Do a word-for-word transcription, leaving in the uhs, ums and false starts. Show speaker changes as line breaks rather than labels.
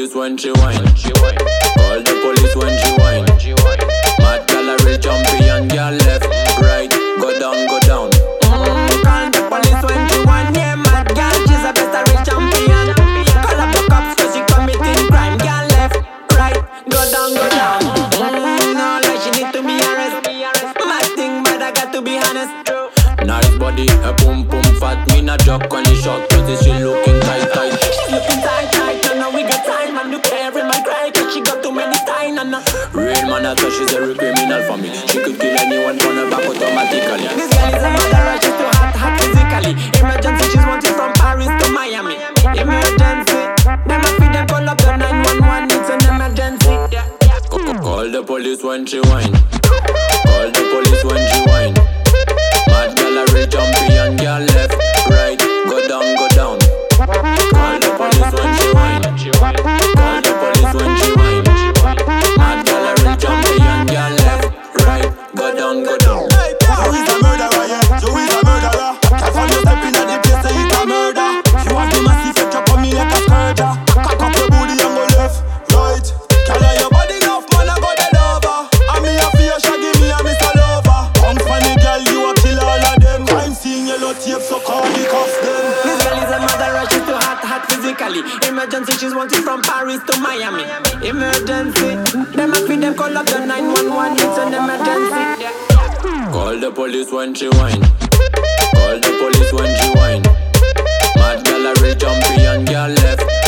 police when she whine. Call the police when she whine. Mad gal a real champion, girl left, right, go down, go down.
Mm, call the police when she whine. Yeah, mad gal, she's a best a real champion. Call up the cops 'cause she committing crime. Girl left, right, go down, go down. Mm, no, like she need to be arrested. Mad thing, but I got to be honest.
Nice body, a boom boom fat. Me not joke when he shot, cause she looking tight tight.
She's looking tight, tight, and now we got time. And look every man cry, cause she got too many time. And uh,
real man, I thought she's a real criminal for me. She could kill anyone from her back automatically.
this girl is a murderer, she's too hot, hot physically. Emergency, she's wanted from Paris to Miami. Emergency, them a feed them, call up the nine one one, it's an emergency. Yeah, yeah.
Call the police when she whine. Call the police when she whine. Mad gal a real champion, girl left, right, go down, go down. Call the police when she whine. Call the police when she whine. Mad gal a real champion, girl left, right, go down, go down.
Hey, Joe is a murderer, yeah. Joe is a murderer. Can't find you stepping at the place, say it's a murder. You have the massive effect up on me like a scourger. Cock up your booty and go left, right. Carry your body enough, man, I got it over. And me a fear, shaggy me a miss a lover. Punk funny girl, you a kill all of them. Crime scene, yellow tape, so call the cops them.
This girl is a murderer, she's too hot, hot physically. Emergency, she's wanted from Paris to Miami. Emergency, them a feed them, call up the nine one one, it's an emergency. Yeah.
Call the police when she whine. Call the police when she whine. Mad gal a real champion, girl left,